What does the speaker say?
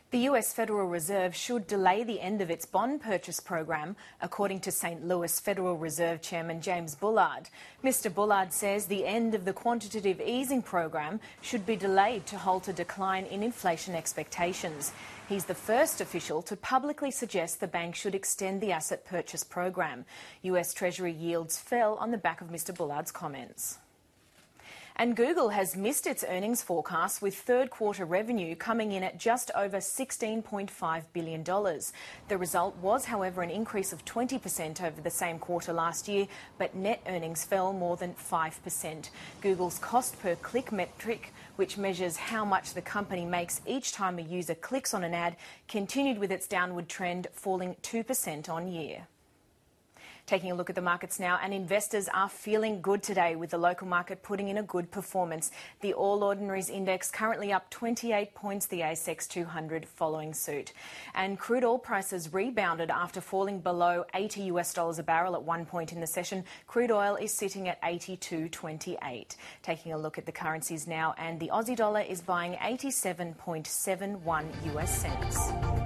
The US Federal Reserve should delay the end of its bond purchase program, according to St. Louis Federal Reserve Chairman James Bullard. Mr. Bullard says the end of the quantitative easing program should be delayed to halt a decline in inflation expectations. He's the first official to publicly suggest the bank should extend the asset purchase program. US Treasury yields fell on the back of Mr. Bullard's comments. And Google has missed its earnings forecast, with third quarter revenue coming in at just over $16.5 billion. The result was, however, an increase of 20% over the same quarter last year, but net earnings fell more than 5%. Google's cost per click metric, which measures how much the company makes each time a user clicks on an ad, continued with its downward trend, falling 2% on year. Taking a look at the markets now, and investors are feeling good today, with the local market putting in a good performance. The All Ordinaries Index currently up 28 points, the ASX 200 following suit. And crude oil prices rebounded after falling below $80 a barrel at one point in the session. Crude oil is sitting at 82.28. Taking a look at the currencies now, and the Aussie dollar is buying 87.71 US cents.